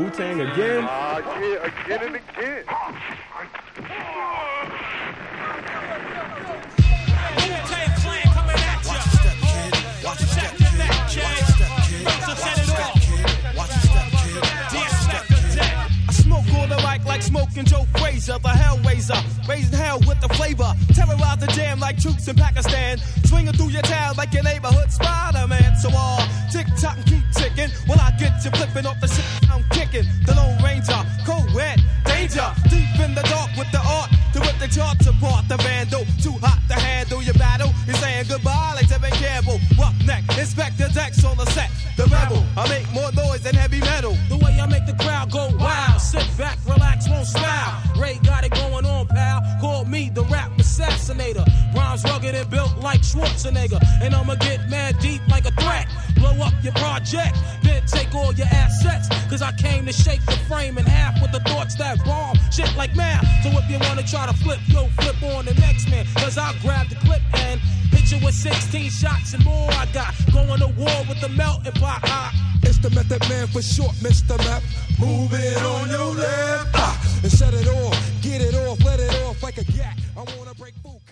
Wu-Tang again? Yeah, again and again. Wu-Tang Clan coming at ya. Watch your step, kid. Watch your step, kid. So set it off. Watch your step, kid. I smoke on the mic like smoking Joe Frazier, the Hellraiser, raising hell with the flavor. Terrorize the jam like troops in Pakistan. Swinging through your town like your neighborhood Spider-Man. So tick-tock and keep ticking. When I get you flipping off the shit I'm kicking. The Lone Ranger, co-ed, danger. Deep in the dark with the art to rip the charts apart. The vandal, too hot to handle your battle. You're saying goodbye like Tevin Campbell. Roughneck, Inspector Dex on the set. The rebel, I make more noise than heavy metal. The way I make the crowd go wild. Sit back, relax, won't smile. Ray got it going on, pal. Call me the rap assassinator. Rhymes rugged and built like Schwarzenegger. And I'ma get mad deep like a threat. Blow up your project, then take all your assets. Cause I came to shake the frame in half with the thoughts that bomb shit like math. So if you wanna try to flip, yo, flip on the next man. Cause I'll grab the clip and hit you with 16 shots and more. I got going to war with the melting pot. It's the Method Man for short, Mr. Map. Move it on your left and set it off, get it off, let it off like a gat. I wanna break food.